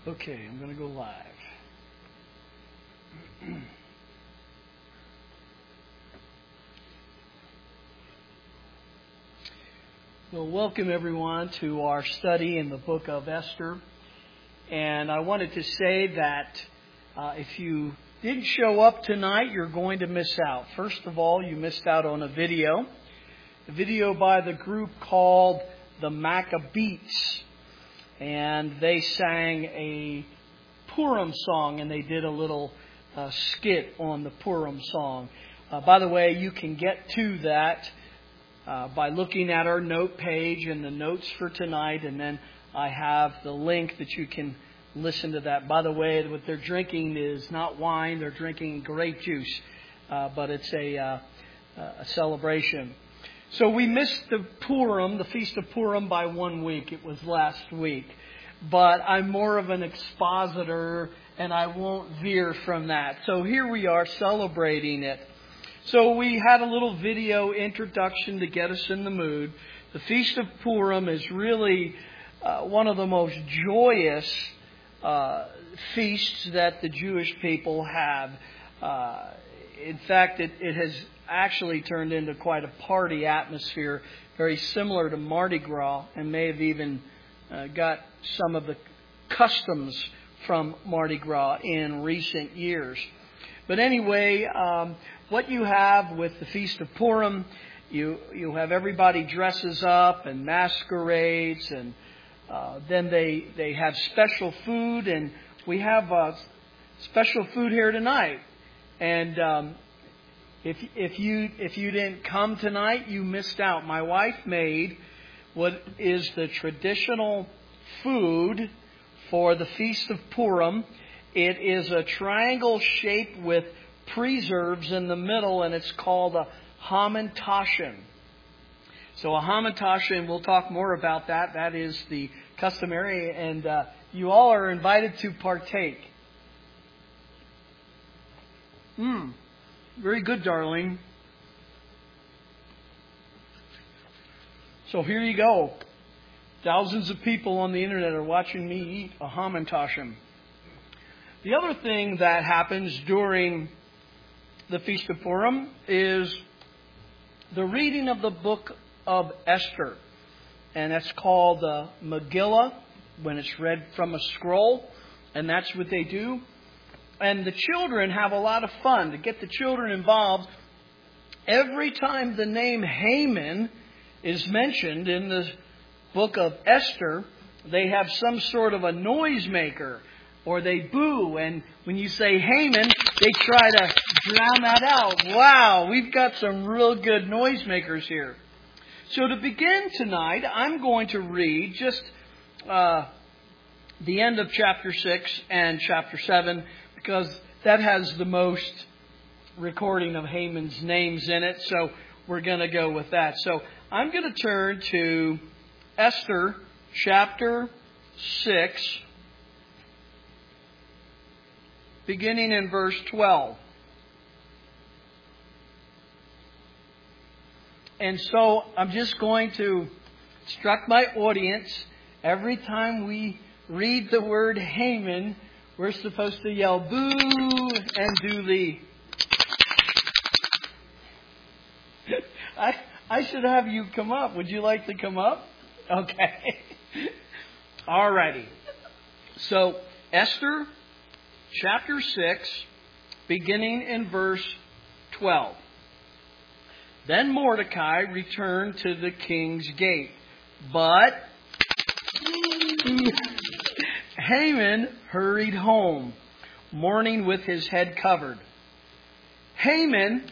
Okay, I'm going to go live. Well, welcome everyone to our study in the book of Esther. And I wanted to say that if you didn't show up tonight, you're going to miss out. First of all, you missed out on a video by the group called the Maccabees. And they sang a Purim song, and they did a little skit on the Purim song. By the way, you can get to that by looking at our note page and the notes for tonight, and then I have the link that you can listen to that. By the way, what they're drinking is not wine; they're drinking grape juice, but it's a celebration. So we missed the Purim, the Feast of Purim, by 1 week. It was last week. But I'm more of an expositor, and I won't veer from that. So here we are celebrating it. So we had a little video introduction to get us in the mood. The Feast of Purim is really one of the most joyous feasts that the Jewish people have. In fact, it has actually turned into quite a party atmosphere, very similar to Mardi Gras, and may have even got some of the customs from Mardi Gras in recent years. But anyway, what you have with the Feast of Purim, you have everybody dresses up and masquerades, and then they have special food, and we have special food here tonight. And if you didn't come tonight, you missed out. My wife made what is the traditional food for the Feast of Purim. It is a triangle shape with preserves in the middle, and it's called a hamantashen. So a hamantashen, we'll talk more about that. That is the customary, and you all are invited to partake. Very good, darling. So here you go. Thousands of people on the internet are watching me eat a hamantashen. The other thing that happens during the Feast of Purim is the reading of the book of Esther. And that's called the Megillah, when it's read from a scroll. And that's what they do. And the children have a lot of fun. To get the children involved, every time the name Haman is mentioned in the book of Esther, they have some sort of a noisemaker, or they boo. And when you say Haman, they try to drown that out. Wow, we've got some real good noisemakers here. So to begin tonight, I'm going to read just the end of chapter 6 and chapter 7, because that has the most recording of Haman's names in it. So we're going to go with that. So I'm going to turn to Esther chapter 6, beginning in verse 12. And so I'm just going to instruct my audience. Every time we read the word Haman, we're supposed to yell boo and do the... I should have you come up. Would you like to come up? Okay. Alrighty. So, Esther, chapter 6, beginning in verse 12. Then Mordecai returned to the king's gate, but Haman hurried home, mourning with his head covered. Haman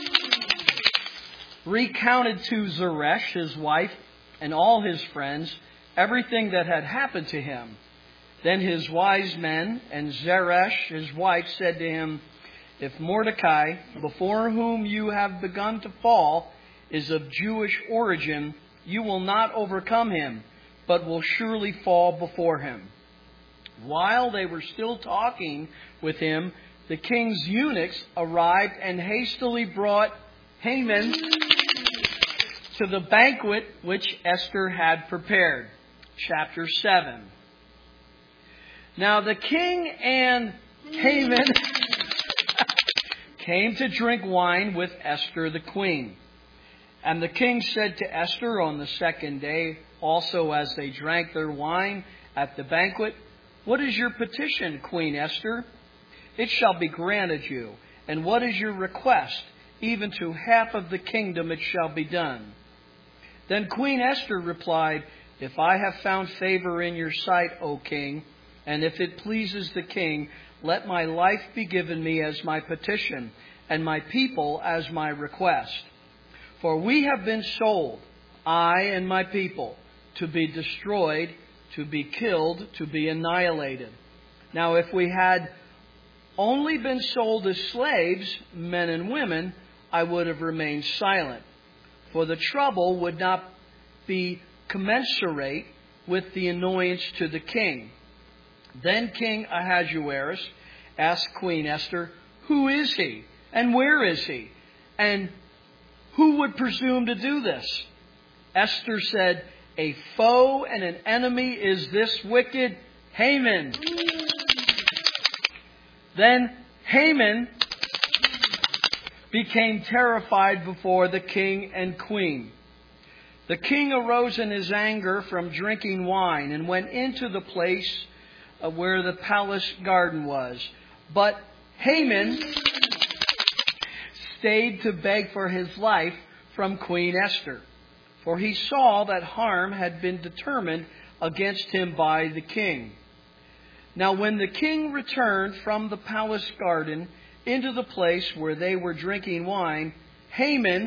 recounted to Zeresh, his wife, and all his friends everything that had happened to him. Then his wise men and Zeresh, his wife, said to him, "If Mordecai, before whom you have begun to fall, is of Jewish origin, you will not overcome him, but will surely fall before him." While they were still talking with him, the king's eunuchs arrived and hastily brought Haman to the banquet which Esther had prepared. Chapter 7. Now the king and Haman came to drink wine with Esther the queen. And the king said to Esther on the second day, also as they drank their wine at the banquet, "What is your petition, Queen Esther? It shall be granted you. And what is your request? Even to half of the kingdom it shall be done." Then Queen Esther replied, "If I have found favor in your sight, O king, and if it pleases the king, let my life be given me as my petition, and my people as my request. For we have been sold, I and my people, to be destroyed, to be killed, to be annihilated. Now if we had only been sold as slaves, men and women, I would have remained silent, for the trouble would not be commensurate with the annoyance to the king." Then King Ahasuerus asked Queen Esther, "Who is he? And where is he? And who would presume to do this?" Esther said, "A foe and an enemy is this wicked Haman." Then Haman became terrified before the king and queen. The king arose in his anger from drinking wine and went into the place where the palace garden was. But Haman stayed to beg for his life from Queen Esther, for he saw that harm had been determined against him by the king. Now when the king returned from the palace garden into the place where they were drinking wine, Haman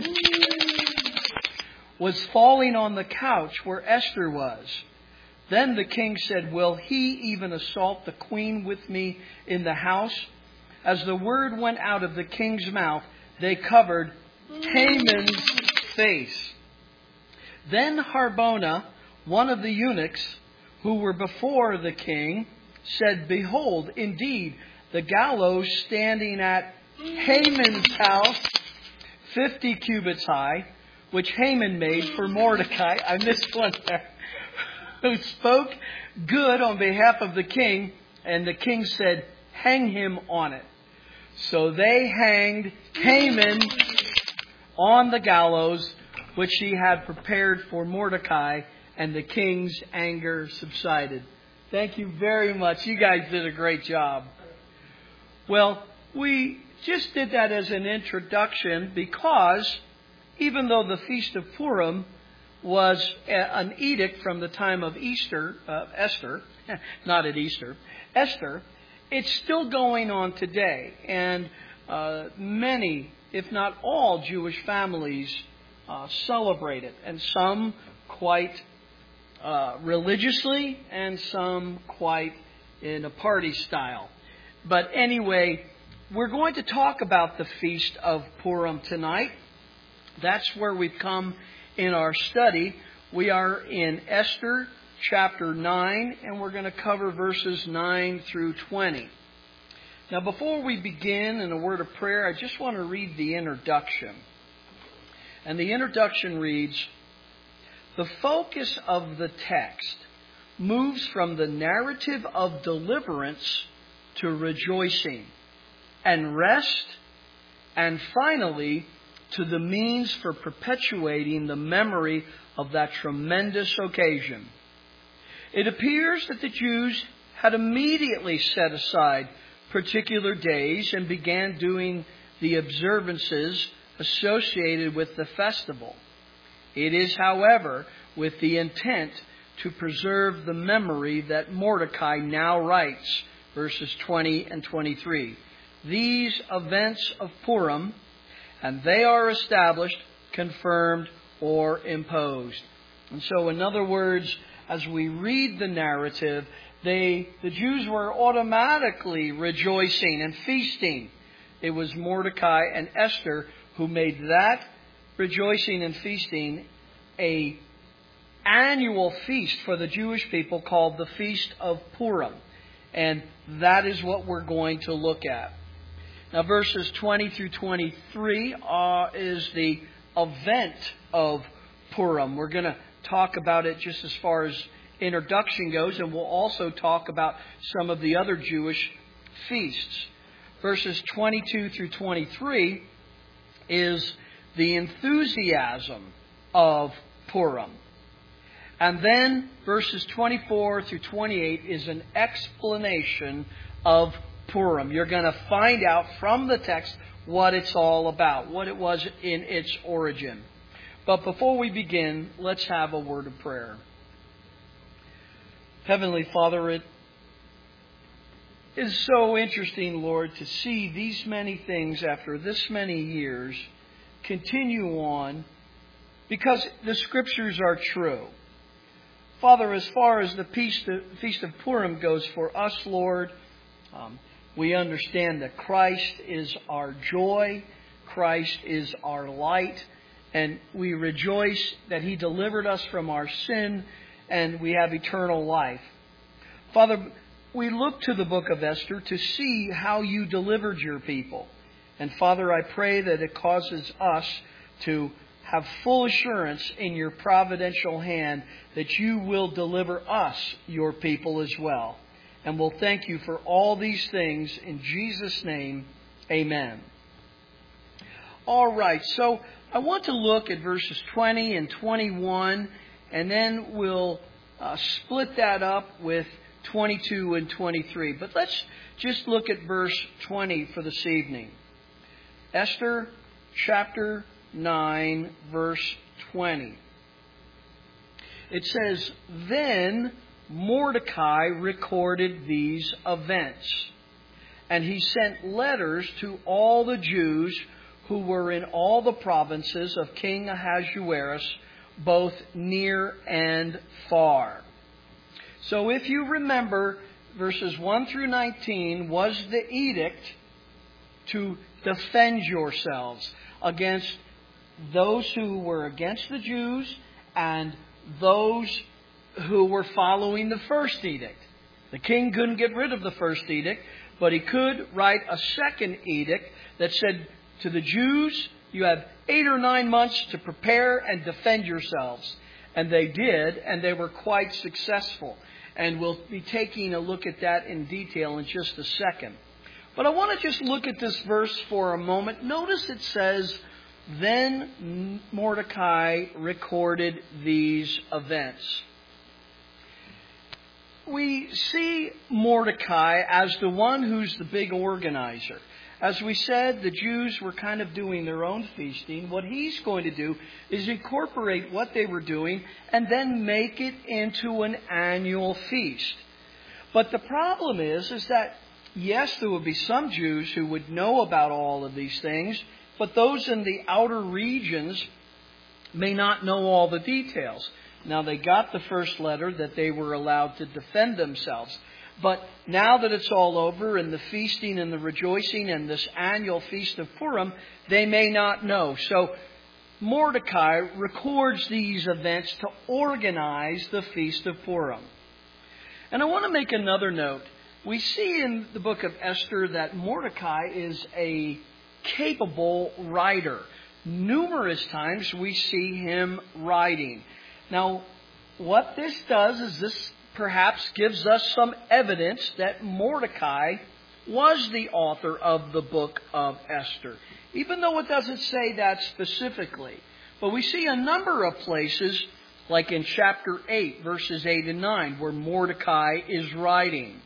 was falling on the couch where Esther was. Then the king said, "Will he even assault the queen with me in the house?" As the word went out of the king's mouth, they covered Haman's face. Then Harbona, one of the eunuchs who were before the king, said, "Behold, indeed, the gallows standing at Haman's house, 50 cubits high, which Haman made for Mordecai," I missed one there, "who spoke good on behalf of the king." And the king said, "Hang him on it." So they hanged Haman on the gallows, which he had prepared for Mordecai, and the king's anger subsided. Thank you very much. You guys did a great job. Well, we just did that as an introduction because even though the Feast of Purim was an edict from the time of Esther, not at Easter, Esther, it's still going on today. And many, if not all, Jewish families celebrate it. And some quite religiously, and some quite in a party style. But anyway, we're going to talk about the Feast of Purim tonight. That's where we've come in our study. We are in Esther chapter 9, and we're going to cover verses 9 through 20. Now, before we begin in a word of prayer, I just want to read the introduction. And the introduction reads, "The focus of the text moves from the narrative of deliverance to rejoicing and rest, and finally to the means for perpetuating the memory of that tremendous occasion. It appears that the Jews had immediately set aside particular days and began doing the observances associated with the festival. It is, however, with the intent to preserve the memory that Mordecai now writes, verses 20 and 23. These events of Purim, and they are established, confirmed, or imposed." And so, in other words, as we read the narrative, the Jews were automatically rejoicing and feasting. It was Mordecai and Esther who made that rejoicing and feasting an annual feast for the Jewish people called the Feast of Purim. And that is what we're going to look at. Now, verses 20 through 23 is the event of Purim. We're going to talk about it just as far as introduction goes, and we'll also talk about some of the other Jewish feasts. Verses 22 through 23 is the enthusiasm of Purim. And then verses 24 through 28 is an explanation of Purim. You're going to find out from the text what it's all about, what it was in its origin. But before we begin, let's have a word of prayer. Heavenly Father, it is so interesting, Lord, to see these many things after this many years continue on because the Scriptures are true. Father, as far as the Feast of Purim goes for us, Lord, we understand that Christ is our joy, Christ is our light, and we rejoice that He delivered us from our sin and we have eternal life. Father, we look to the book of Esther to see how You delivered Your people. And Father, I pray that it causes us to have full assurance in Your providential hand that You will deliver us, Your people, as well. And we'll thank You for all these things. In Jesus' name, amen. All right, so I want to look at verses 20 and 21, and then we'll split that up with 22 and 23. But let's just look at verse 20 for this evening. Esther chapter 9, verse 20. It says, "Then Mordecai recorded these events, and he sent letters to all the Jews who were in all the provinces of King Ahasuerus, both near and far." So if you remember, verses 1 through 19 was the edict to defend yourselves against those who were against the Jews and those who were following the first edict. The king couldn't get rid of the first edict, but he could write a second edict that said to the Jews, you have 8 or 9 months to prepare and defend yourselves. And they did, and they were quite successful. And we'll be taking a look at that in detail in just a second. But I want to just look at this verse for a moment. Notice it says, "Then Mordecai recorded these events." We see Mordecai as the one who's the big organizer. As we said, the Jews were kind of doing their own feasting. What he's going to do is incorporate what they were doing and then make it into an annual feast. But the problem is that, yes, there will be some Jews who would know about all of these things, but those in the outer regions may not know all the details. Now, they got the first letter that they were allowed to defend themselves. But now that it's all over and the feasting and the rejoicing and this annual Feast of Purim, they may not know. So Mordecai records these events to organize the Feast of Purim. And I want to make another note. We see in the book of Esther that Mordecai is a capable writer. Numerous times we see him writing. Now, what this does is this perhaps gives us some evidence that Mordecai was the author of the book of Esther, even though it doesn't say that specifically. But we see a number of places, like in chapter 8, verses 8 and 9, where Mordecai is writing.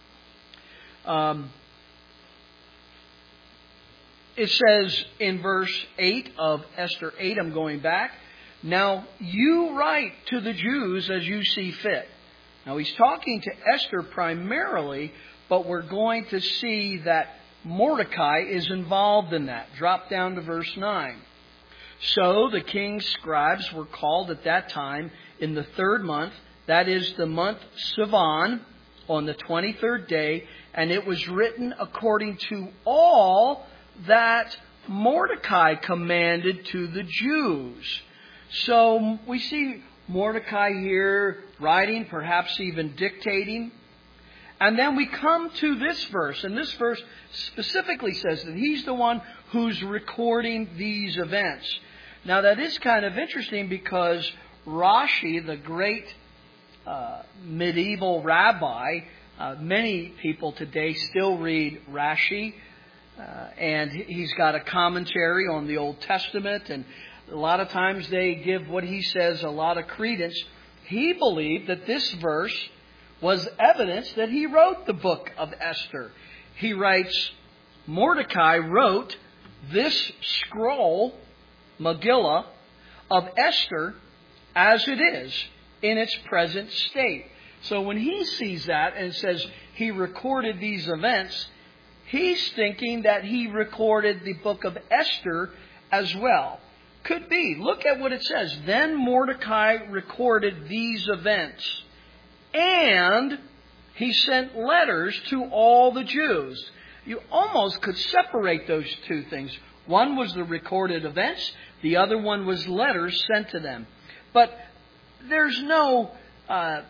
It says in verse 8 of Esther 8, I'm going back, "Now you write to the Jews as you see fit." Now he's talking to Esther primarily, but we're going to see that Mordecai is involved in that. Drop down to verse 9. "So the king's scribes were called at that time in the 3rd month, that is the month Sivan, on the 23rd day, and it was written according to all that Mordecai commanded to the Jews." So we see Mordecai here writing, perhaps even dictating. And then we come to this verse, and this verse specifically says that he's the one who's recording these events. Now that is kind of interesting because Rashi, the great medieval rabbi. Many people today still read Rashi, and he's got a commentary on the Old Testament, and a lot of times they give what he says a lot of credence. He believed that this verse was evidence that he wrote the book of Esther. He writes, Mordecai wrote this scroll, Megillah, of Esther as it is in its present state. So when he sees that and says he recorded these events, he's thinking that he recorded the book of Esther as well. Could be. Look at what it says. Then Mordecai recorded these events, and he sent letters to all the Jews. You almost could separate those two things. One was the recorded events. The other one was letters sent to them. But there's no way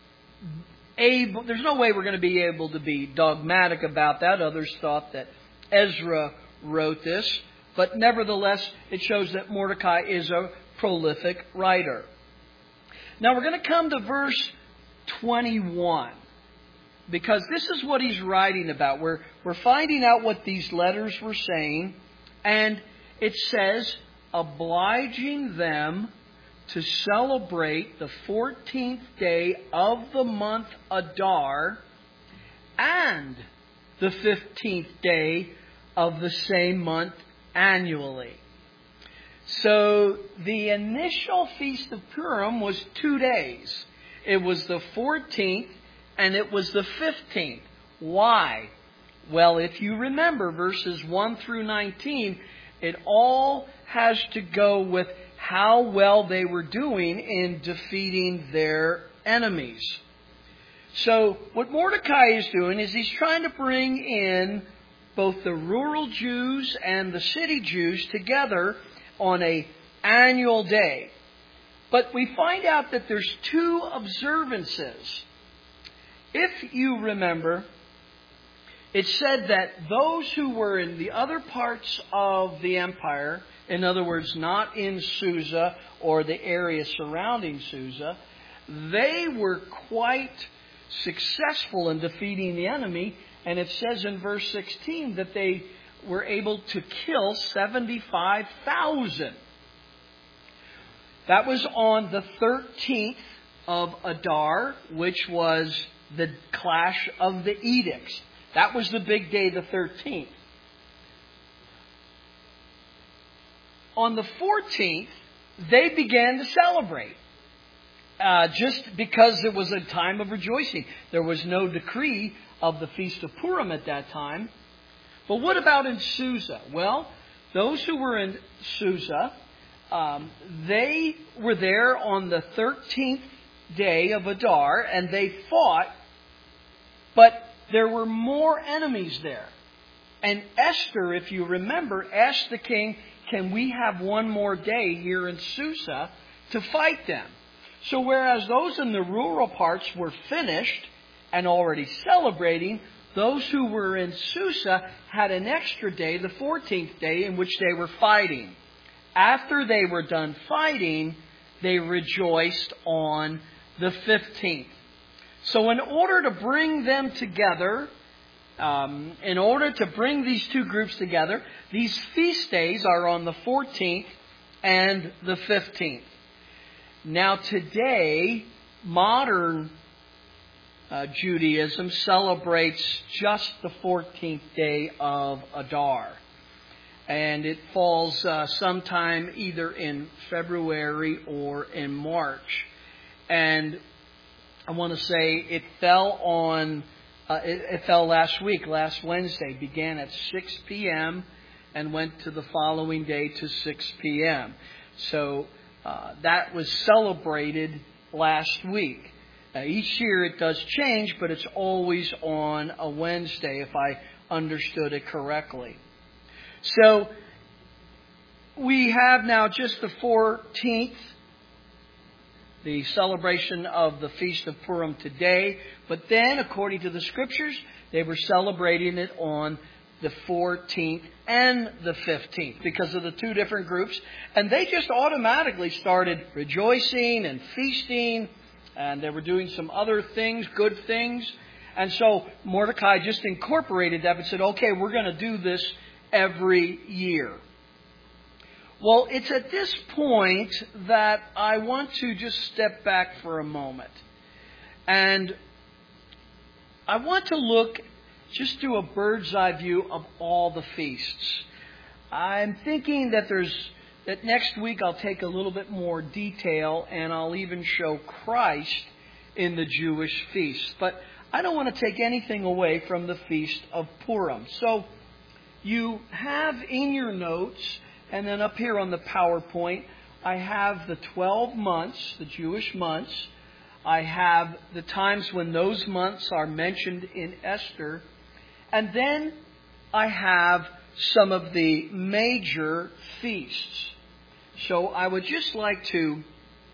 we're going to be able to be dogmatic about that. Others thought that Ezra wrote this. But nevertheless, it shows that Mordecai is a prolific writer. Now we're going to come to verse 21. Because this is what he's writing about. We're finding out what these letters were saying. And it says, obliging them to celebrate the 14th day of the month Adar and the 15th day of the same month annually. So the initial Feast of Purim was 2 days. It was the 14th and it was the 15th. Why? Well, if you remember verses 1 through 19, it all has to go with how well they were doing in defeating their enemies. So what Mordecai is doing is he's trying to bring in both the rural Jews and the city Jews together on an annual day. But we find out that there's two observances. If you remember, it said that those who were in the other parts of the empire, in other words, not in Susa or the area surrounding Susa, they were quite successful in defeating the enemy. And it says in verse 16 that they were able to kill 75,000. That was on the 13th of Adar, which was the clash of the edicts. That was the big day, the 13th. On the 14th, they began to celebrate. Just because it was a time of rejoicing. There was no decree of the Feast of Purim at that time. But what about in Susa? Well, those who were in Susa, they were there on the 13th day of Adar, and they fought, but there were more enemies there. And Esther, if you remember, asked the king, can we have one more day here in Susa to fight them? So whereas those in the rural parts were finished and already celebrating, those who were in Susa had an extra day, the 14th day, in which they were fighting. After they were done fighting, they rejoiced on the 15th. So in order to bring them together, in order to bring these two groups together, these feast days are on the 14th and the 15th. Now today, modern Judaism celebrates just the 14th day of Adar. And it falls sometime either in February or in March. And I want to say it fell on, it fell last week, last Wednesday. Began at 6 p.m. and went to the following day to 6 p.m. So that was celebrated last week. Each year it does change, but it's always on a Wednesday, if I understood it correctly. So we have now just the 14th, the celebration of the Feast of Purim today. But then, according to the Scriptures, they were celebrating it on the 14th and the 15th because of the two different groups. And they just automatically started rejoicing and feasting And they were doing some other things, good things. And so Mordecai just incorporated that and said, okay, we're going to do this every year. Well, it's at this point that I want to just step back for a moment. And I want to look, just do a bird's eye view of all the feasts. I'm thinking that next week I'll take a little bit more detail and I'll even show Christ in the Jewish feasts. But I don't want to take anything away from the Feast of Purim. So you have in your notes, and then up here on the PowerPoint, I have the 12 months, the Jewish months. I have the times when those months are mentioned in Esther. And then I have some of the major feasts. So I would just like to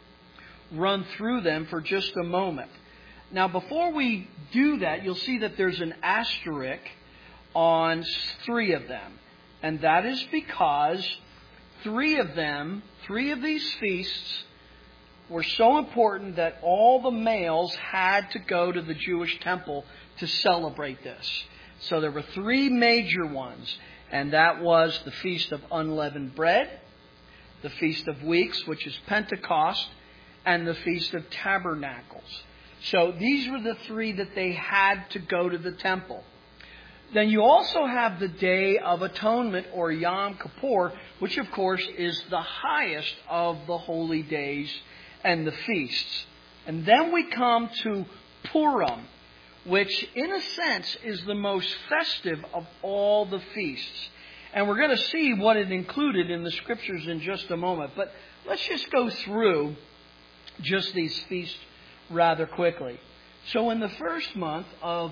run through them for just a moment. Now, before we do that, you'll see that there's an asterisk on 3 of them. And that is because 3 of these feasts were so important that all the males had to go to the Jewish temple to celebrate this. So there were 3 major ones, and that was the Feast of Unleavened Bread, the Feast of Weeks, which is Pentecost, and the Feast of Tabernacles. So these were the 3 that they had to go to the temple. Then you also have the Day of Atonement, or Yom Kippur, which of course is the highest of the holy days and the feasts. And then we come to Purim, which in a sense is the most festive of all the feasts. And we're going to see what it included in the Scriptures in just a moment. But let's just go through just these feasts rather quickly. So in the first month of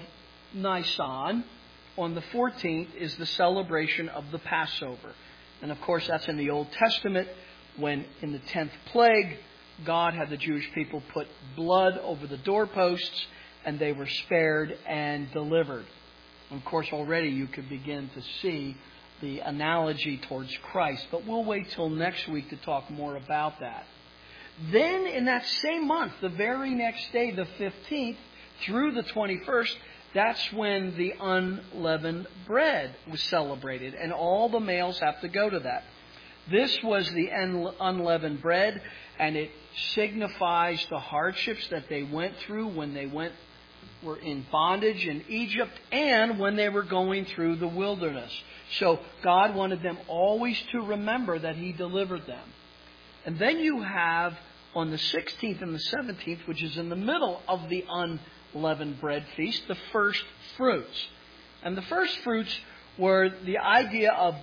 Nisan, on the 14th, is the celebration of the Passover. And of course, that's in the Old Testament, when in the 10th plague, God had the Jewish people put blood over the doorposts, and they were spared and delivered. And of course, already you could begin to see the analogy towards Christ. But we'll wait till next week to talk more about that. Then in that same month, the very next day, the 15th through the 21st, that's when the unleavened bread was celebrated. And all the males have to go to that. This was the unleavened bread, and it signifies the hardships that they went through when they were in bondage in Egypt and when they were going through the wilderness. So God wanted them always to remember that He delivered them. And then you have on the 16th and the 17th, which is in the middle of the unleavened bread feast, the first fruits. And the first fruits were the idea of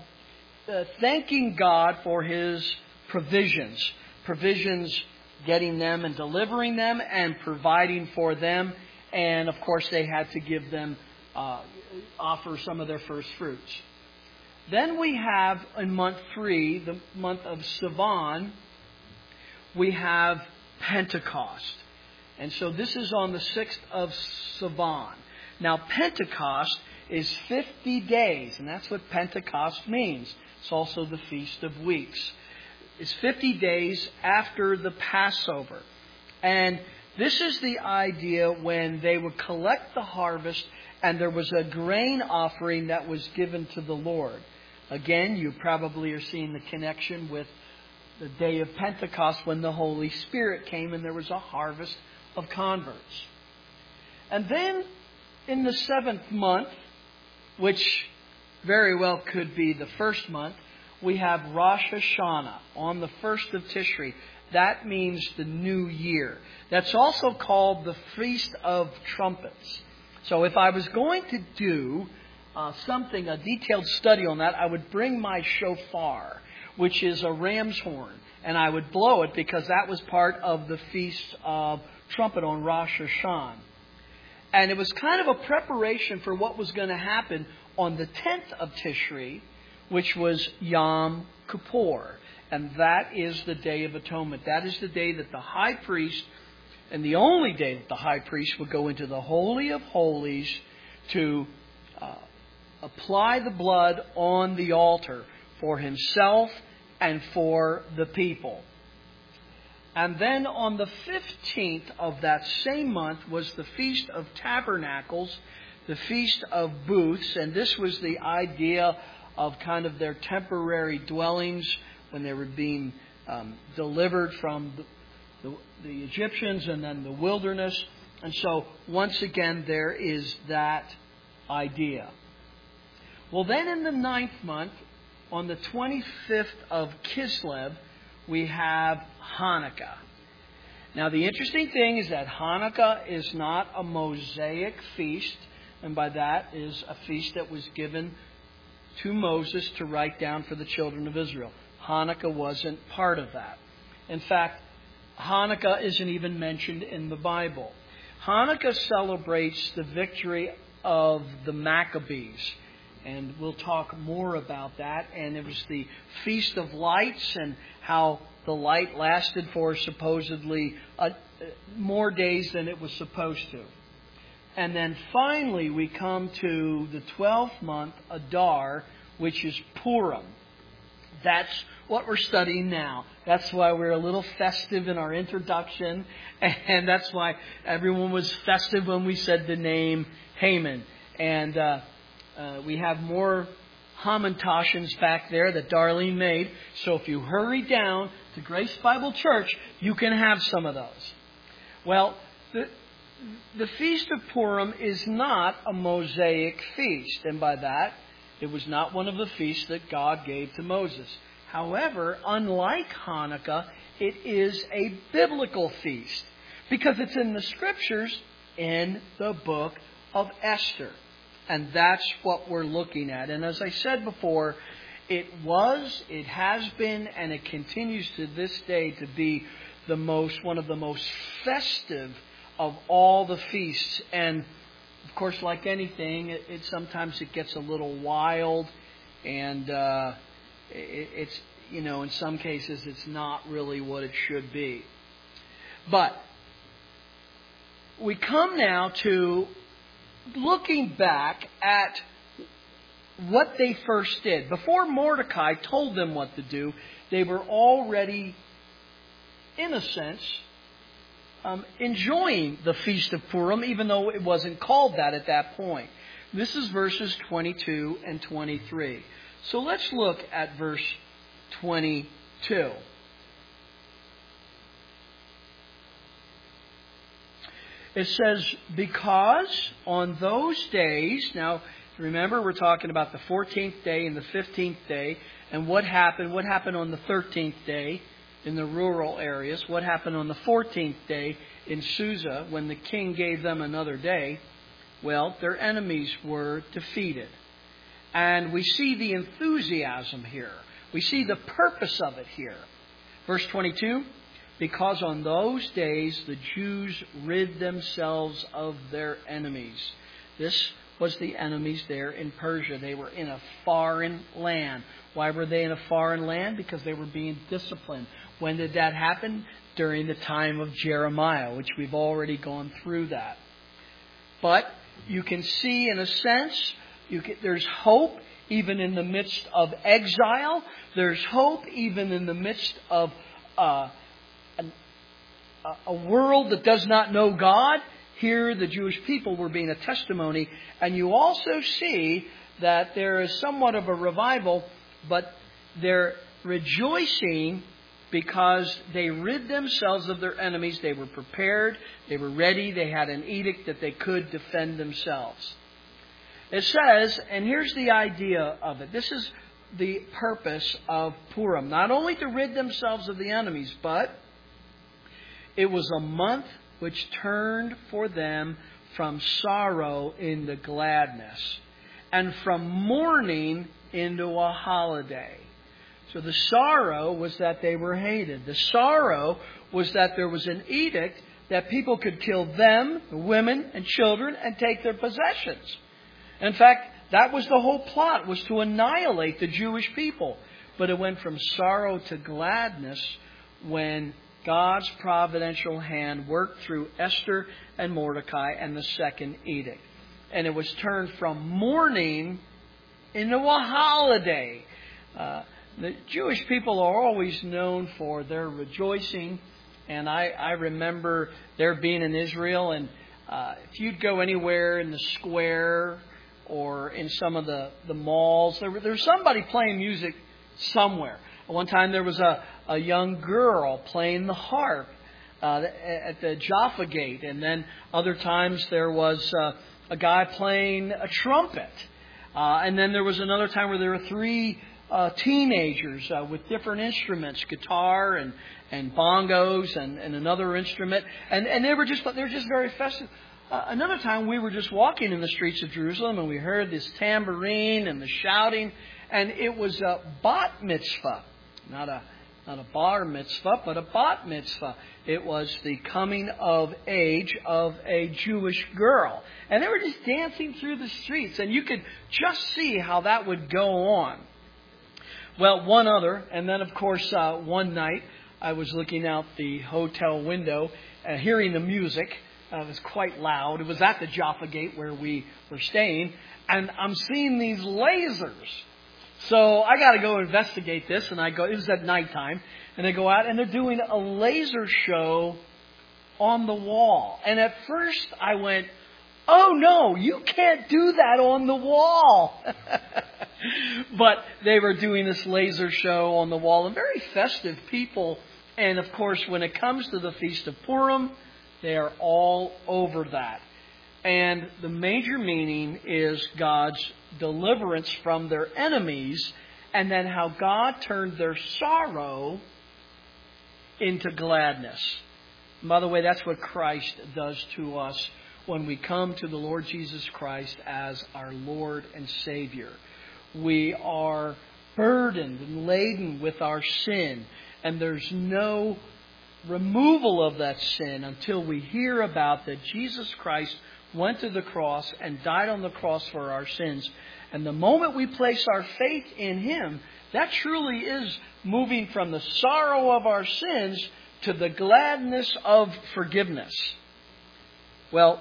thanking God for His provisions. Provisions, getting them and delivering them and providing for them. And of course they had to give them, offer some of their first fruits. Then we have in month 3, the month of Sivan, we have Pentecost. And so this is on the 6th of Sivan. Now Pentecost is 50 days, and that's what Pentecost means. It's also the Feast of Weeks. It's 50 days after the Passover. And this is the idea when they would collect the harvest and there was a grain offering that was given to the Lord. Again, you probably are seeing the connection with the day of Pentecost when the Holy Spirit came and there was a harvest of converts. And then in the 7th month, which very well could be the first month, we have Rosh Hashanah on the 1st of Tishri. That means the new year. That's also called the Feast of Trumpets. So if I was going to do a detailed study on that, I would bring my shofar, which is a ram's horn, and I would blow it because that was part of the Feast of Trumpet on Rosh Hashanah. And it was kind of a preparation for what was going to happen on the 10th of Tishri, which was Yom Kippur. And that is the Day of Atonement. That is the day that the high priest, and the only day that the high priest would go into the Holy of Holies to apply the blood on the altar for himself and for the people. And then on the 15th of that same month was the Feast of Tabernacles, the Feast of Booths. And this was the idea of kind of their temporary dwellings when they were being delivered from the Egyptians and then the wilderness. And so once again there is that idea. Well, then in the 9th month, on the 25th of Kislev, we have Hanukkah. Now, the interesting thing is that Hanukkah is not a Mosaic feast, and by that is a feast that was given to Moses to write down for the children of Israel. Hanukkah wasn't part of that. In fact, Hanukkah isn't even mentioned in the Bible. Hanukkah celebrates the victory of the Maccabees. And we'll talk more about that. And it was the Feast of Lights and how the light lasted for supposedly more days than it was supposed to. And then finally we come to the 12th month, Adar, which is Purim. That's what we're studying now. That's why we're a little festive in our introduction. And that's why everyone was festive when we said the name Haman. And we have more Hamantashes back there that Darlene made. So if you hurry down to Grace Bible Church, you can have some of those. Well, the Feast of Purim is not a Mosaic feast. And by that, it was not one of the feasts that God gave to Moses. However, unlike Hanukkah, it is a biblical feast because it's in the Scriptures in the book of Esther. And that's what we're looking at. And as I said before, it has been, and it continues to this day to be one of the most festive of all the feasts. And of course, like anything, sometimes it gets a little wild, and it's in some cases it's not really what it should be. But we come now to looking back at what they first did. Before Mordecai told them what to do, they were already, in a sense, enjoying the Feast of Purim, even though it wasn't called that at that point. This is verses 22 and 23. So let's look at verse 22. It says, because on those days, now remember we're talking about the 14th day and the 15th day, and what happened on the 13th day in the rural areas, what happened on the 14th day in Susa when the king gave them another day. Well, their enemies were defeated. And we see the enthusiasm here. We see the purpose of it here. Verse 22, because on those days the Jews rid themselves of their enemies. This was the enemies there in Persia. They were in a foreign land. Why were they in a foreign land? Because they were being disciplined. When did that happen? During the time of Jeremiah, which we've already gone through that. But you can see, in a sense, there's hope even in the midst of exile. There's hope even in the midst of a world that does not know God. Here, the Jewish people were being a testimony. And you also see that there is somewhat of a revival, but they're rejoicing because they rid themselves of their enemies. They were prepared. They were ready. They had an edict that they could defend themselves. It says, and here's the idea of it. This is the purpose of Purim. Not only to rid themselves of the enemies, but it was a month which turned for them from sorrow into gladness, and from mourning into a holiday. So the sorrow was that they were hated. The sorrow was that there was an edict that people could kill them, the women and children, and take their possessions. In fact, that was the whole plot, was to annihilate the Jewish people. But it went from sorrow to gladness when God's providential hand worked through Esther and Mordecai and the second edict. And it was turned from mourning into a holiday. The Jewish people are always known for their rejoicing And I remember there being in Israel, and if you'd go anywhere in the square or in some of the malls, there was somebody playing music somewhere. One time there was a young girl playing the harp at the Jaffa Gate, and then other times there was a guy playing a trumpet. And then there was another time where there were three teenagers with different instruments, guitar and bongos and another instrument, and they were just very festive. Another time we were just walking in the streets of Jerusalem, and we heard this tambourine and the shouting, and it was a bat mitzvah, not a bar mitzvah, but a bat mitzvah. It was the coming of age of a Jewish girl. And they were just dancing through the streets, and you could just see how that would go on. Well, one other, and then of course one night I was looking out the hotel window, hearing the music. It was quite loud. It was at the Jaffa Gate where we were staying, and I'm seeing these lasers. So I got to go investigate this, and I go. It was at nighttime, and I go out, and they're doing a laser show on the wall. And at first I went, "Oh no, you can't do that on the wall." But they were doing this laser show on the wall, and very festive people. And of course, when it comes to the Feast of Purim, they are all over that. And the major meaning is God's deliverance from their enemies, and then how God turned their sorrow into gladness. And by the way, that's what Christ does to us when we come to the Lord Jesus Christ as our Lord and Savior. We are burdened and laden with our sin, and there's no removal of that sin until we hear about that Jesus Christ went to the cross and died on the cross for our sins. And the moment we place our faith in Him, that truly is moving from the sorrow of our sins to the gladness of forgiveness. Well,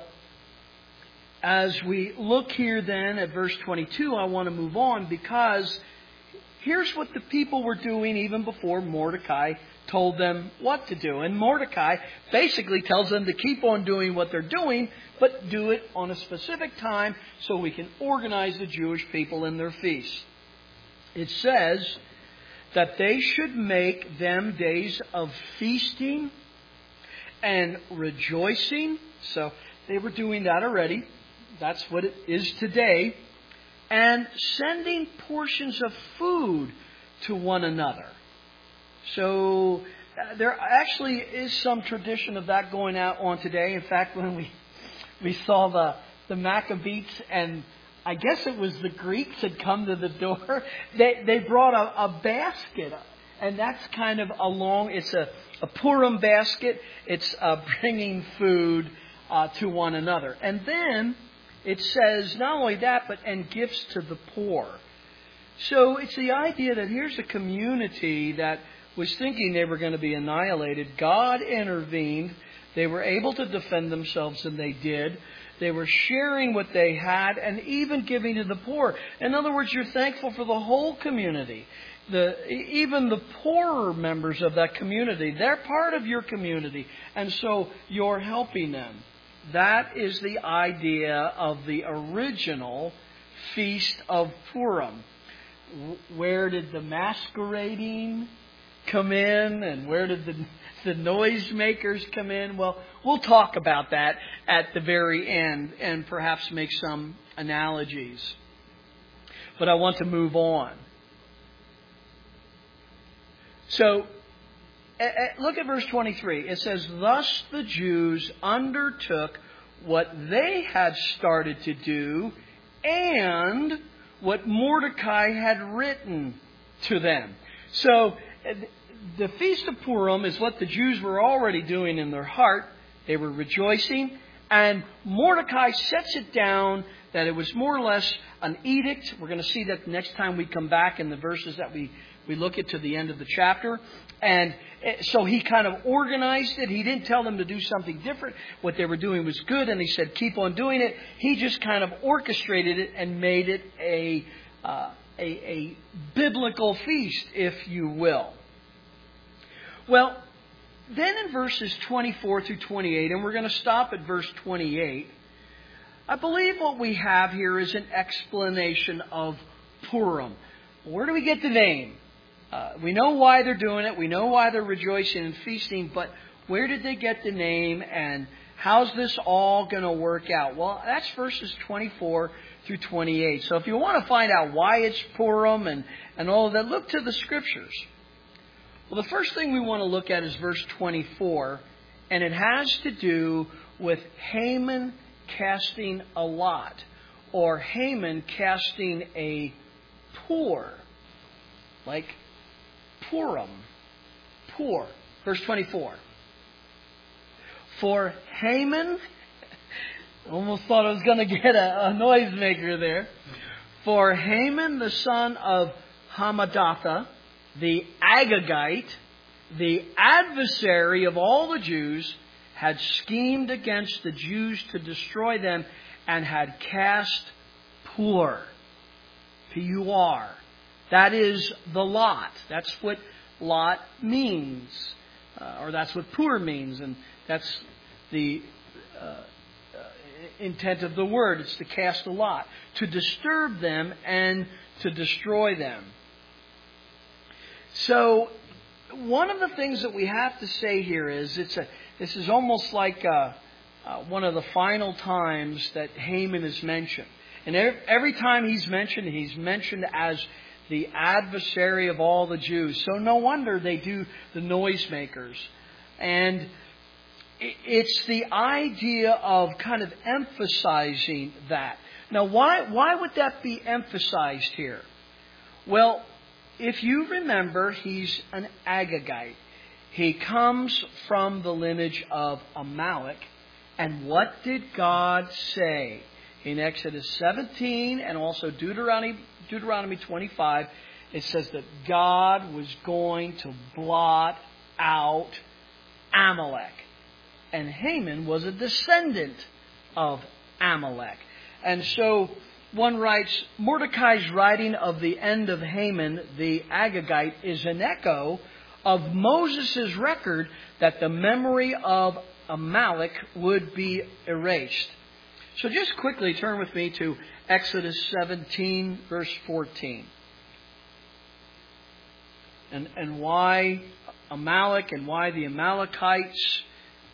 as we look here then at verse 22, I want to move on, because here's what the people were doing even before Mordecai told them what to do. And Mordecai basically tells them to keep on doing what they're doing, but do it on a specific time so we can organize the Jewish people in their feasts. It says that they should make them days of feasting and rejoicing. So they were doing that already. That's what it is today. And sending portions of food to one another. So there actually is some tradition of that going out on today. In fact, when we saw the Maccabees, and I guess it was the Greeks had come to the door, they brought a basket. And that's kind of it's a Purim basket. It's bringing food to one another. And then it says not only that, and gifts to the poor. So it's the idea that here's a community that was thinking they were going to be annihilated. God intervened. They were able to defend themselves, and they did. They were sharing what they had and even giving to the poor. In other words, you're thankful for the whole community. Even the poorer members of that community, they're part of your community. And so you're helping them. That is the idea of the original Feast of Purim. Where did the masquerading come in, and where did the noisemakers come in? Well, we'll talk about that at the very end and perhaps make some analogies. But I want to move on. So, look at verse 23. It says, "Thus the Jews undertook what they had started to do and what Mordecai had written to them." So, the Feast of Purim is what the Jews were already doing in their heart. They were rejoicing. And Mordecai sets it down that it was more or less an edict. We're going to see that next time we come back in the verses that we look at to the end of the chapter. And so he kind of organized it. He didn't tell them to do something different. What they were doing was good, and he said, keep on doing it. He just kind of orchestrated it and made it a biblical feast, if you will. Well, then in verses 24 through 28, and we're going to stop at verse 28, I believe what we have here is an explanation of Purim. Where do we get the name? We know why they're doing it. We know why they're rejoicing and feasting. But where did they get the name? And how's this all going to work out? Well, that's verses 24 through 28. So if you want to find out why it's Purim and all of that, look to the Scriptures. Well, the first thing we want to look at is verse 24. And it has to do with Haman casting a lot. Or Haman casting a poor. Like Purim. Poor. Verse 24. For Haman, almost thought I was going to get a noisemaker there. For Haman, the son of Hammedatha, the Agagite, the adversary of all the Jews, had schemed against the Jews to destroy them and had cast Pur. P-U-R. That is the lot. That's what lot means. Or that's what Pur means. And that's the intent of the word. It's to cast a lot. To disturb them and to destroy them. So, one of the things that we have to say here is, this is almost like one of the final times that Haman is mentioned. And every time he's mentioned as the adversary of all the Jews. So no wonder they do the noisemakers. And it's the idea of kind of emphasizing that. Now, why would that be emphasized here? Well, if you remember, he's an Agagite. He comes from the lineage of Amalek. And what did God say? In Exodus 17 and also Deuteronomy 25, it says that God was going to blot out Amalek. And Haman was a descendant of Amalek. And so one writes, Mordecai's writing of the end of Haman, the Agagite, is an echo of Moses' record that the memory of Amalek would be erased. So just quickly turn with me to Exodus 17, verse 14. And why Amalek and why the Amalekites?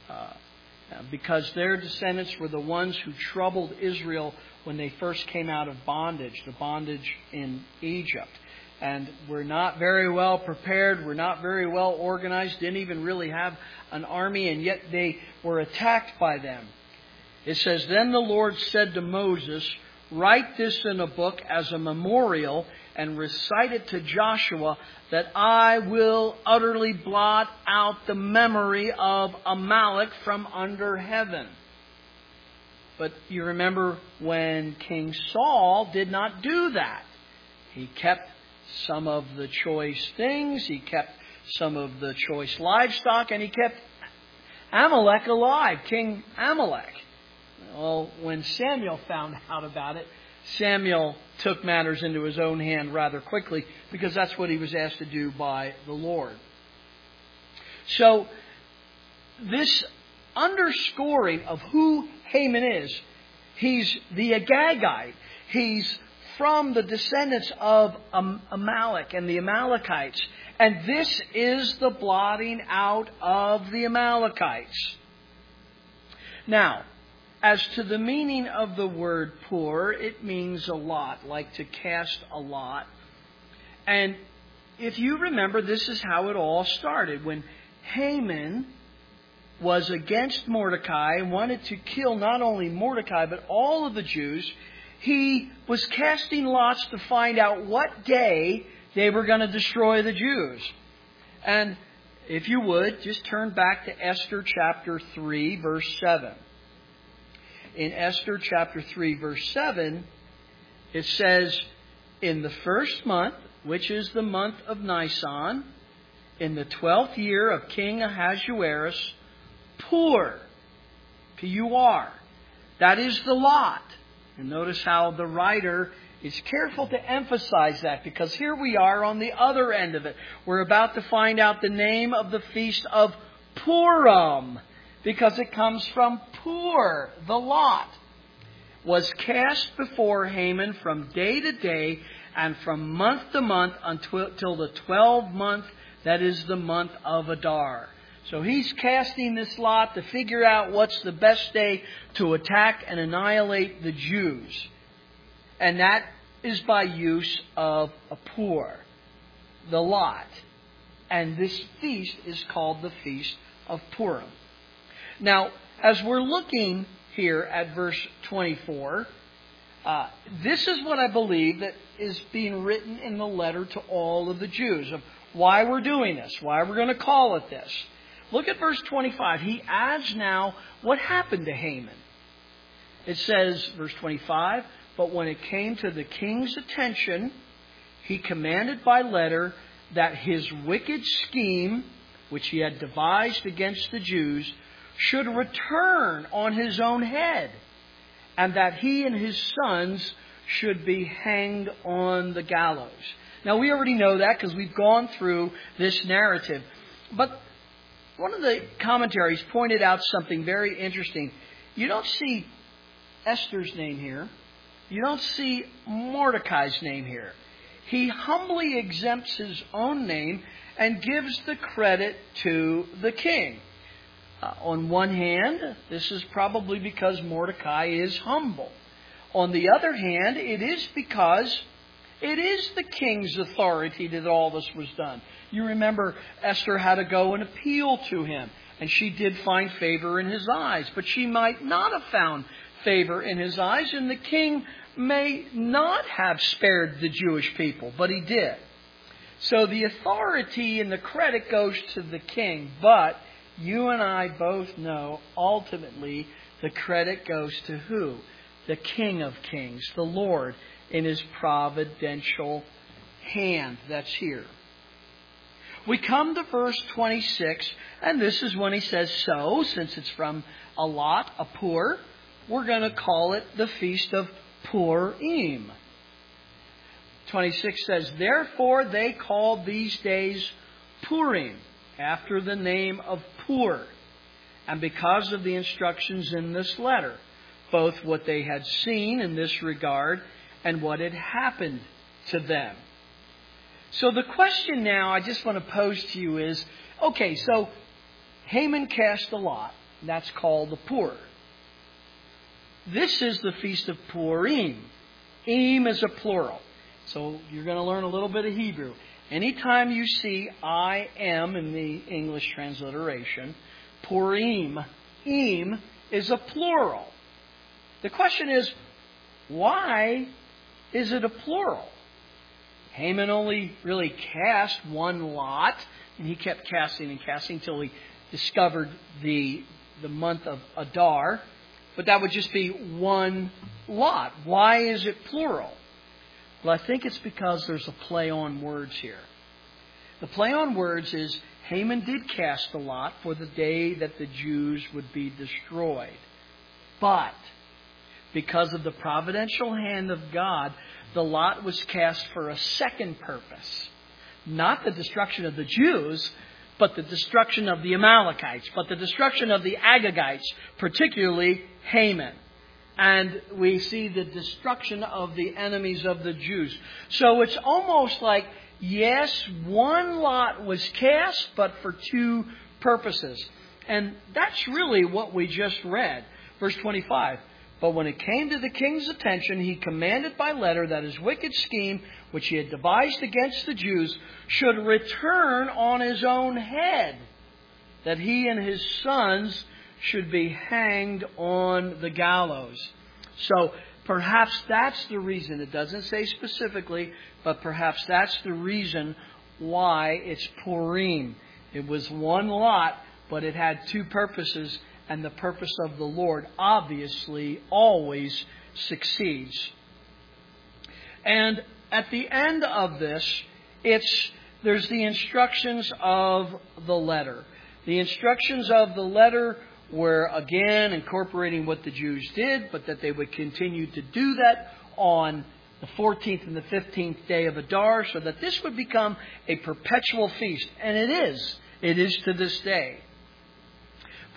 Because their descendants were the ones who troubled Israel when they first came out of bondage, the bondage in Egypt. And were not very well prepared, were not very well organized, didn't even really have an army, and yet they were attacked by them. It says, Then the Lord said to Moses, Write this in a book as a memorial and recite it to Joshua, that I will utterly blot out the memory of Amalek from under heaven. But you remember when King Saul did not do that. He kept some of the choice things, he kept some of the choice livestock, and he kept Amalek alive, King Amalek. Well, when Samuel found out about it, Samuel took matters into his own hand rather quickly because that's what he was asked to do by the Lord. So, this underscoring of who Haman is, he's the Agagite. He's from the descendants of Amalek and the Amalekites. And this is the blotting out of the Amalekites. Now, as to the meaning of the word Pur, it means a lot, like to cast a lot. And if you remember, this is how it all started. When Haman was against Mordecai and wanted to kill not only Mordecai, but all of the Jews, he was casting lots to find out what day they were going to destroy the Jews. And if you would, just turn back to Esther chapter 3, verse 7. In Esther chapter 3, verse 7, it says, In the first month, which is the month of Nisan, in the 12th year of King Ahasuerus, Pur, P-U-R, that is the lot. And notice how the writer is careful to emphasize that, because here we are on the other end of it. We're about to find out the name of the feast of Purim, because it comes from Pur, the lot, was cast before Haman from day to day and from month to month until the 12th month, that is the month of Adar. So he's casting this lot to figure out what's the best day to attack and annihilate the Jews. And that is by use of a Pur, the lot. And this feast is called the Feast of Purim. Now, as we're looking here at verse 24, this is what I believe that is being written in the letter to all of the Jews of why we're doing this, why we're going to call it this. Look at verse 25. He adds now what happened to Haman. It says, verse 25, but when it came to the king's attention, he commanded by letter that his wicked scheme, which he had devised against the Jews, should return on his own head, and that he and his sons should be hanged on the gallows. Now, we already know that because we've gone through this narrative. But one of the commentaries pointed out something very interesting. You don't see Esther's name here. You don't see Mordecai's name here. He humbly exempts his own name and gives the credit to the king. On one hand, this is probably because Mordecai is humble. On the other hand, it is because it is the king's authority that all this was done. You remember Esther had to go and appeal to him, and she did find favor in his eyes, but she might not have found favor in his eyes, and the king may not have spared the Jewish people, but he did. So the authority and the credit goes to the king, but you and I both know ultimately the credit goes to who? The King of Kings, the Lord, in His providential hand that's here. We come to verse 26, and this is when he says, so, since it's from a lot, a Pur, we're going to call it the Feast of Purim. 26 says, therefore they called these days Purim, after the name of Pur, and because of the instructions in this letter, both what they had seen in this regard and what had happened to them. So the question now I just want to pose to you is, okay, so Haman cast a lot. That's called the Pur. This is the Feast of Purim. Im is a plural. So you're going to learn a little bit of Hebrew. Anytime you see I am in the English transliteration, Purim, Im is a plural. The question is, why is it a plural? Haman only really cast one lot, and he kept casting and casting until he discovered the month of Adar. But that would just be one lot. Why is it plural? Well, I think it's because there's a play on words here. The play on words is Haman did cast a lot for the day that the Jews would be destroyed. But because of the providential hand of God, the lot was cast for a second purpose. Not the destruction of the Jews, but the destruction of the Amalekites, but the destruction of the Agagites, particularly Haman. And we see the destruction of the enemies of the Jews. So it's almost like, yes, one lot was cast, but for two purposes. And that's really what we just read. Verse 25. But when it came to the king's attention, he commanded by letter that his wicked scheme, which he had devised against the Jews, should return on his own head, that he and his sons should be hanged on the gallows. So perhaps that's the reason. It doesn't say specifically, but perhaps that's the reason why it's Purim. It was one lot, but it had two purposes. And the purpose of the Lord obviously always succeeds. And at the end of this, there's the instructions of the letter. The instructions of the letter were, again, incorporating what the Jews did, but that they would continue to do that on the 14th and the 15th day of Adar, so that this would become a perpetual feast. And it is. It is to this day.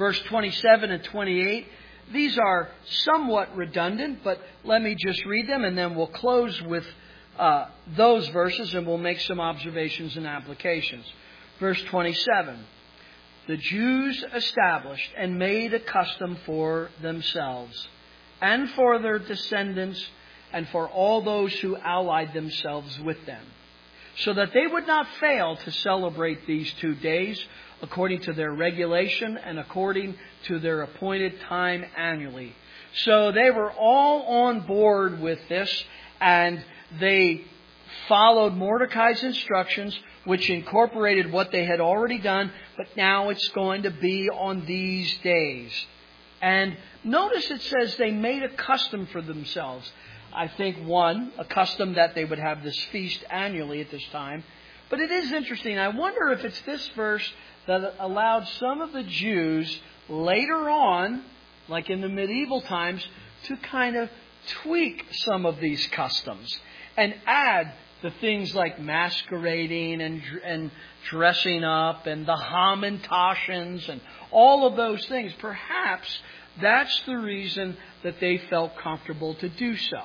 verse 27 and 28. These are somewhat redundant, but let me just read them and then we'll close with those verses and we'll make some observations and applications. Verse 27. The Jews established and made a custom for themselves and for their descendants and for all those who allied themselves with them, so that they would not fail to celebrate these 2 days according to their regulation and according to their appointed time annually. So they were all on board with this, and they followed Mordecai's instructions, which incorporated what they had already done, but now it's going to be on these days. And notice it says they made a custom for themselves. I think, one, a custom that they would have this feast annually at this time. But it is interesting. I wonder if it's this verse that allowed some of the Jews later on, like in the medieval times, to kind of tweak some of these customs and add the things like masquerading and dressing up and the Hamantaschens and all of those things. Perhaps that's the reason that they felt comfortable to do so.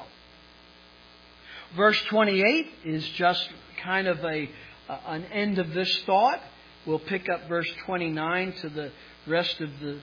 Verse 28 is just kind of an end of this thought. We'll pick up verse 29 to the rest of the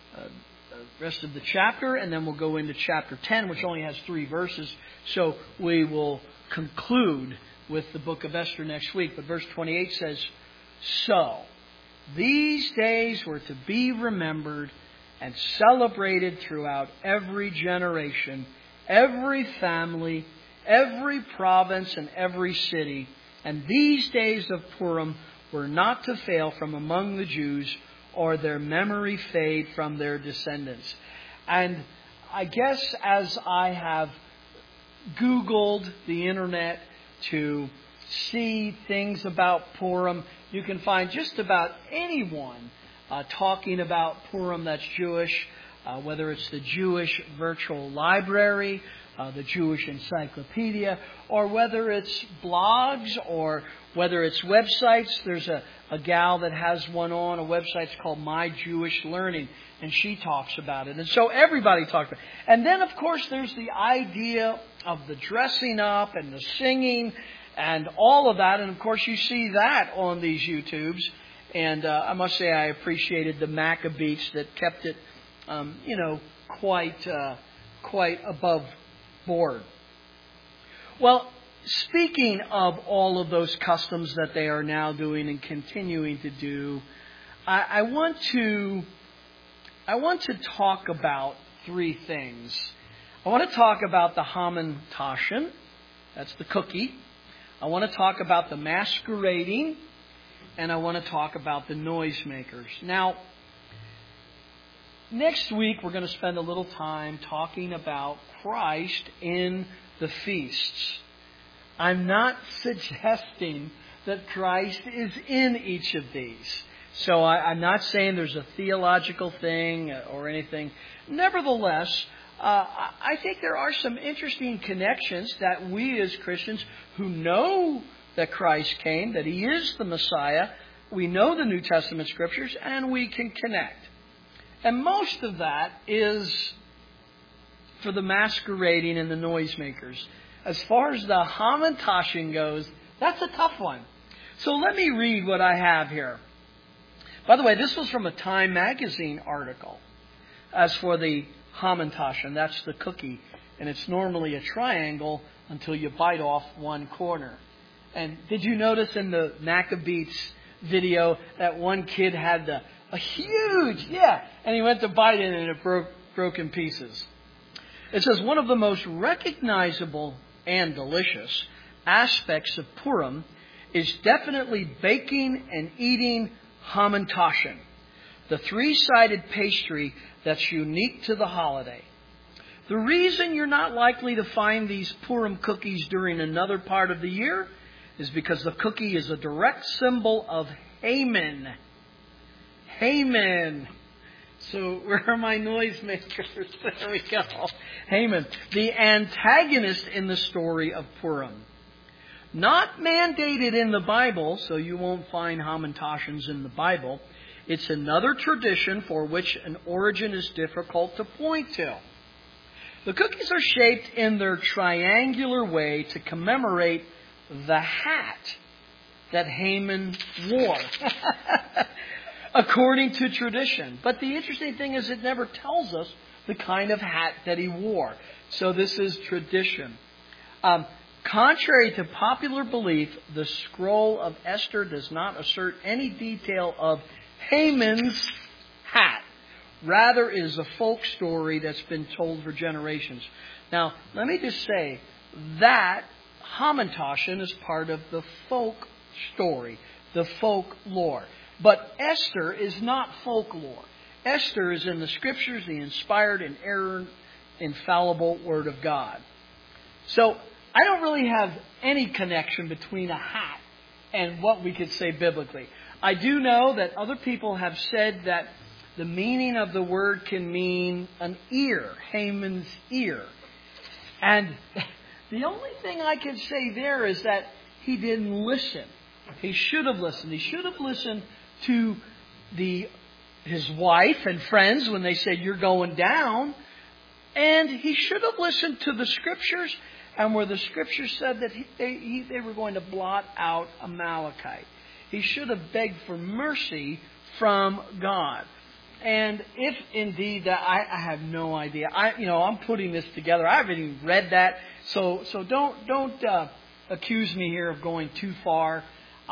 chapter, and then we'll go into chapter 10, which only has 3 verses. So we will conclude with the book of Esther next week. But verse 28 says, So these days were to be remembered and celebrated throughout every generation, every family, every province, and every city. And these days of Purim were not to fail from among the Jews, or their memory fade from their descendants. And I guess as I have Googled the internet to see things about Purim, you can find just about anyone talking about Purim that's Jewish, whether it's the Jewish Virtual Library, the Jewish Encyclopedia, or whether it's blogs or whether it's websites. There's a gal that has one on a website called My Jewish Learning, and she talks about it. And so everybody talks about it. And then, of course, there's the idea of the dressing up and the singing and all of that. And, of course, you see that on these YouTubes. And I must say I appreciated the Maccabees that kept it, quite above board. Well, speaking of all of those customs that they are now doing and continuing to do, I want to talk about 3 things. I want to talk about the Hamantaschen, that's the cookie. I want to talk about the masquerading, and I want to talk about the noisemakers. Now, next week we're going to spend a little time talking about Christ in the feasts. I'm not suggesting that Christ is in each of these. So I'm not saying there's a theological thing or anything. Nevertheless, I think there are some interesting connections that we as Christians who know that Christ came, that He is the Messiah, we know the New Testament Scriptures, and we can connect. And most of that is for the masquerading and the noisemakers. As far as the Hamantaschen goes, that's a tough one. So let me read what I have here. By the way, this was from a Time magazine article. As for the Hamantaschen, that's the cookie. And it's normally a triangle until you bite off one corner. And did you notice in the Maccabees video that one kid had a huge, and he went to bite it and it broke in pieces. It says, one of the most recognizable and delicious aspects of Purim is definitely baking and eating Hamantaschen, the 3-sided pastry that's unique to the holiday. The reason you're not likely to find these Purim cookies during another part of the year is because the cookie is a direct symbol of Haman. Haman. So where are my noisemakers? There we go. Haman, the antagonist in the story of Purim. Not mandated in the Bible, so you won't find Hamantaschens in the Bible. It's another tradition for which an origin is difficult to point to. The cookies are shaped in their triangular way to commemorate the hat that Haman wore, according to tradition. But the interesting thing is it never tells us the kind of hat that he wore. So this is tradition. Contrary to popular belief, the scroll of Esther does not assert any detail of Haman's hat. Rather, it is a folk story that's been told for generations. Now, let me just say that Hamantashen is part of the folk story, the folklore. But Esther is not folklore. Esther is in the Scriptures, the inspired, inerrant, infallible Word of God. So, I don't really have any connection between a hat and what we could say biblically. I do know that other people have said that the meaning of the word can mean an ear, Haman's ear. And the only thing I can say there is that he didn't listen. He should have listened. He should have listened to his wife and friends when they said, "You're going down." And he should have listened to the Scriptures, and where the Scriptures said that they were going to blot out Amalekite. He should have begged for mercy from God. And if indeed that, I have no idea. I'm putting this together. I haven't even read that, so don't accuse me here of going too far.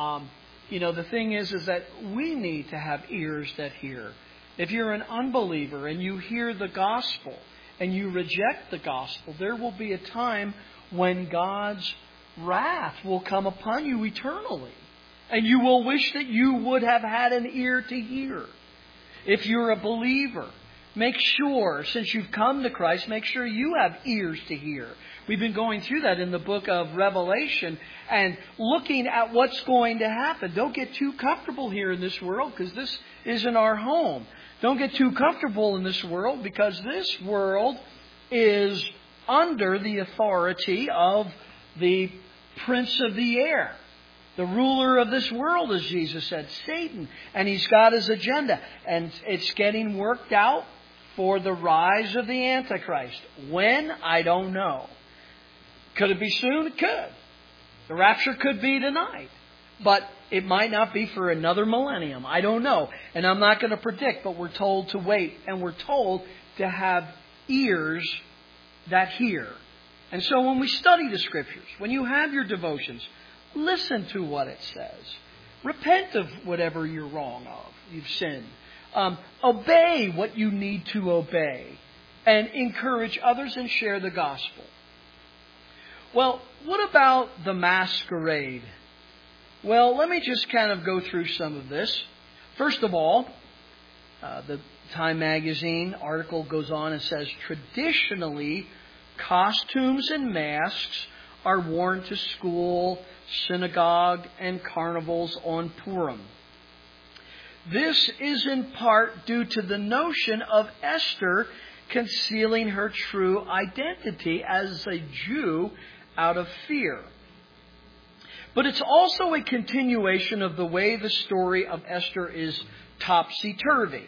The thing is that we need to have ears that hear. If you're an unbeliever and you hear the gospel and you reject the gospel, there will be a time when God's wrath will come upon you eternally. And you will wish that you would have had an ear to hear. If you're a believer, make sure, since you've come to Christ, make sure you have ears to hear. We've been going through that in the book of Revelation and looking at what's going to happen. Don't get too comfortable here in this world, because this isn't our home. Don't get too comfortable in this world, because this world is under the authority of the prince of the air. The ruler of this world, as Jesus said, Satan. And he's got his agenda. And it's getting worked out for the rise of the Antichrist. When? I don't know. Could it be soon? It could. The rapture could be tonight. But it might not be for another millennium. I don't know. And I'm not going to predict, but we're told to wait. And we're told to have ears that hear. And so when we study the Scriptures, when you have your devotions, listen to what it says. Repent of whatever you're wrong of, you've sinned. Obey what you need to obey. And encourage others and share the gospel. Well, what about the masquerade? Well, let me just kind of go through some of this. First of all, the Time Magazine article goes on and says, traditionally, costumes and masks are worn to school, synagogue, and carnivals on Purim. This is in part due to the notion of Esther concealing her true identity as a Jew out of fear. But it's also a continuation of the way the story of Esther is topsy-turvy.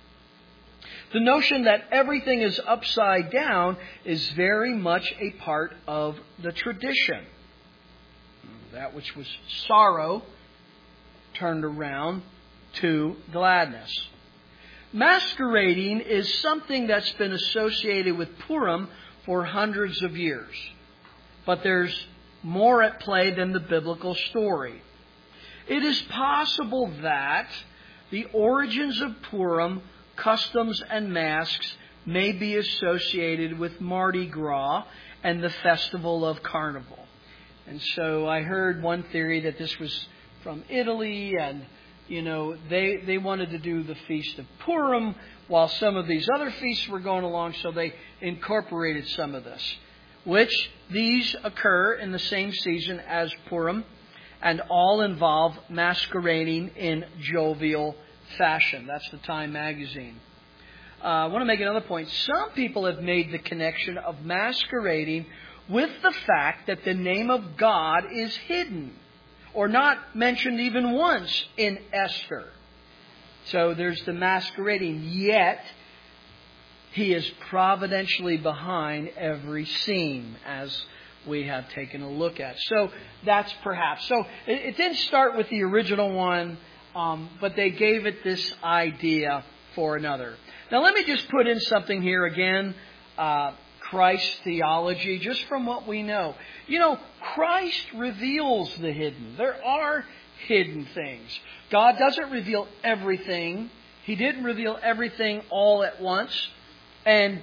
The notion that everything is upside down is very much a part of the tradition. That which was sorrow turned around to gladness. Masquerading is something that's been associated with Purim for hundreds of years. But there's more at play than the biblical story. It is possible that the origins of Purim, customs and masks may be associated with Mardi Gras and the festival of Carnival. And so I heard one theory that this was from Italy, and they wanted to do the Feast of Purim while some of these other feasts were going along, so they incorporated some of this. Which these occur in the same season as Purim, and all involve masquerading in jovial fashion. That's the Time Magazine. I want to make another point. Some people have made the connection of masquerading with the fact that the name of God is hidden, or not mentioned even once in Esther. So there's the masquerading, yet He is providentially behind every scene, as we have taken a look at. So that's perhaps. So it didn't start with the original one, but they gave it this idea for another. Now let me just put in something here again, Christ theology, just from what we know. You know, Christ reveals the hidden. There are hidden things. God doesn't reveal everything. He didn't reveal everything all at once. And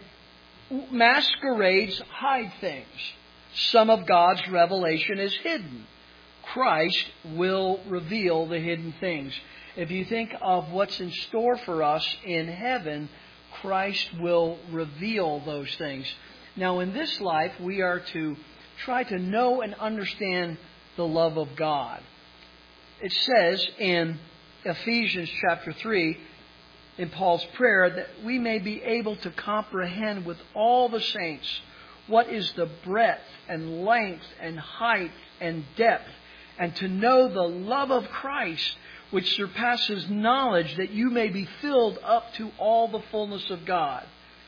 masquerades hide things. Some of God's revelation is hidden. Christ will reveal the hidden things. If you think of what's in store for us in heaven, Christ will reveal those things. Now, in this life, we are to try to know and understand the love of God. It says in Ephesians chapter 3, in Paul's prayer, that we may be able to comprehend with all the saints what is the breadth and length and height and depth, and to know the love of Christ, which surpasses knowledge, that you may be filled up to all the fullness of God.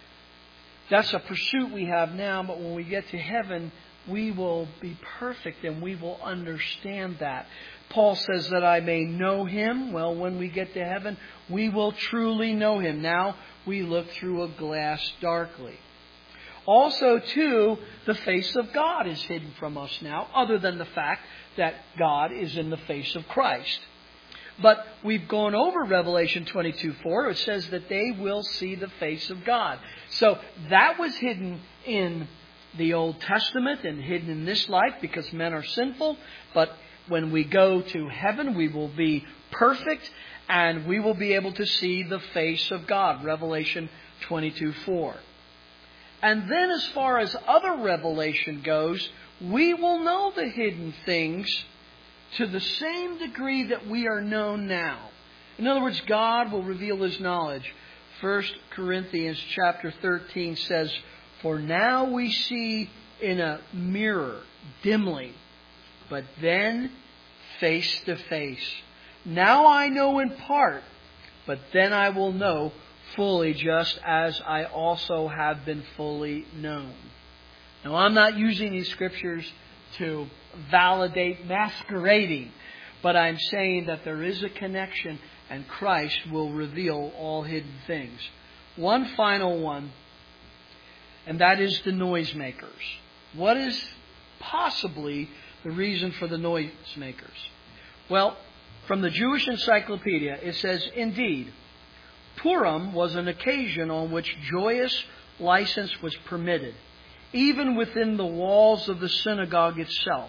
That's a pursuit we have now, but when we get to heaven, we will be perfect and we will understand that. Paul says that I may know Him. Well, when we get to heaven, we will truly know Him. Now we look through a glass darkly. Also, too, the face of God is hidden from us now, other than the fact that God is in the face of Christ. But we've gone over Revelation 22:4. It says that they will see the face of God. So that was hidden in the Old Testament and hidden in this life because men are sinful. But when we go to heaven, we will be perfect and we will be able to see the face of God. Revelation 22:4. And then as far as other revelation goes, we will know the hidden things to the same degree that we are known now. In other words, God will reveal His knowledge. 1 Corinthians chapter 13 says, "For now we see in a mirror dimly, but then face to face. Now I know in part, but then I will know fully, just as I also have been fully known." Now, I'm not using these scriptures to validate masquerading, but I'm saying that there is a connection and Christ will reveal all hidden things. One final one, and that is the noisemakers. What is possibly the reason for the noisemakers? Well, from the Jewish Encyclopedia, it says, "Indeed, Purim was an occasion on which joyous license was permitted, even within the walls of the synagogue itself.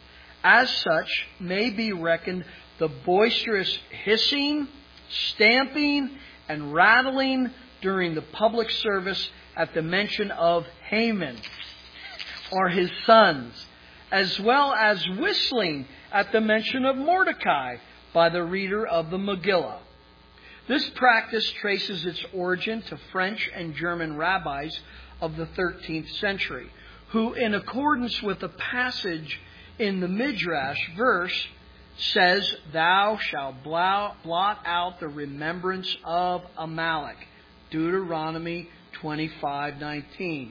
As such, may be reckoned the boisterous hissing, stamping, and rattling during the public service at the mention of Haman or his sons, as well as whistling at the mention of Mordecai by the reader of the Megillah. This practice traces its origin to French and German rabbis of the 13th century, who, in accordance with a passage in the Midrash verse, says, "Thou shalt blot out the remembrance of Amalek." Deuteronomy 25:19.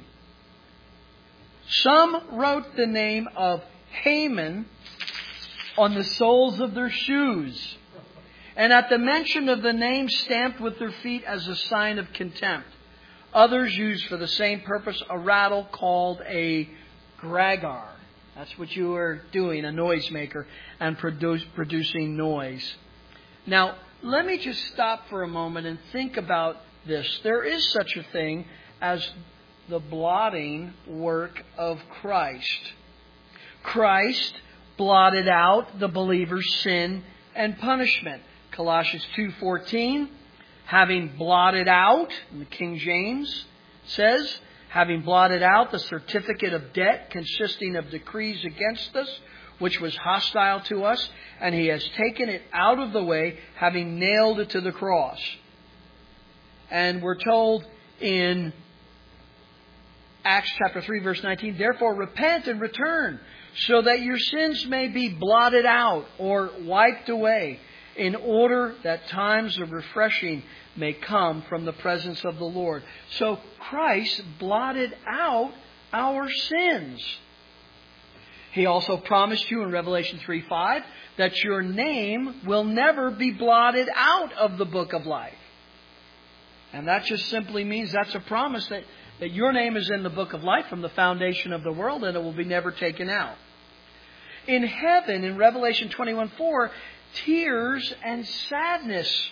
Some wrote the name of Haman on the soles of their shoes, and at the mention of the name stamped with their feet as a sign of contempt. Others used for the same purpose a rattle called a gragar. That's what you are doing, a noisemaker, and producing noise. Now, let me just stop for a moment and think about this. There is such a thing as the blotting work of Christ. Christ blotted out the believer's sin and punishment. Colossians 2:14, having blotted out, and the King James says, having blotted out the certificate of debt consisting of decrees against us, which was hostile to us, and He has taken it out of the way, having nailed it to the cross. And we're told in Acts chapter 3, verse 19, "Therefore repent and return, so that your sins may be blotted out," or wiped away, in order that times of refreshing may come from the presence of the Lord. So Christ blotted out our sins. He also promised you in Revelation 3:5 that your name will never be blotted out of the book of life. And that just simply means that's a promise that your name is in the book of life from the foundation of the world, and it will be never taken out. In heaven, in Revelation 21:4, tears and sadness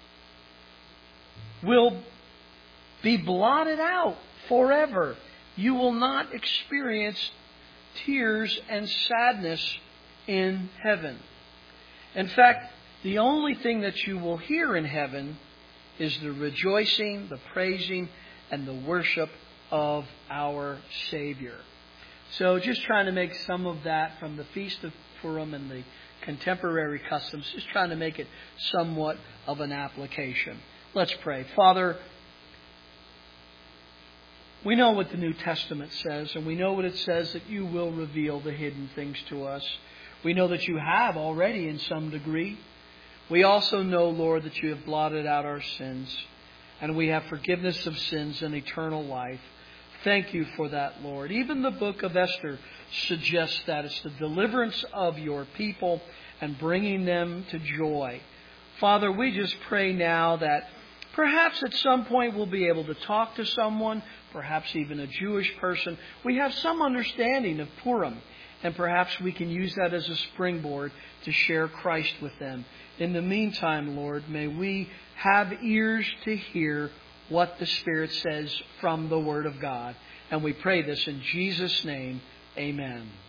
will be blotted out forever. You will not experience tears and sadness in heaven. In fact, the only thing that you will hear in heaven is the rejoicing, the praising, and the worship of our Savior. So just trying to make some of that from the Feast of Purim and the contemporary customs, just trying to make it somewhat of an application. Let's pray. Father, we know what the New Testament says, and we know what it says that you will reveal the hidden things to us. We know that you have already in some degree. We also know, Lord, that you have blotted out our sins, and we have forgiveness of sins and eternal life. Thank you for that, Lord. Even the book of Esther suggests that it's the deliverance of your people and bringing them to joy. Father, we just pray now that perhaps at some point we'll be able to talk to someone, perhaps even a Jewish person. We have some understanding of Purim, and perhaps we can use that as a springboard to share Christ with them. In the meantime, Lord, may we have ears to hear what the Spirit says from the Word of God. And we pray this in Jesus' name. Amen.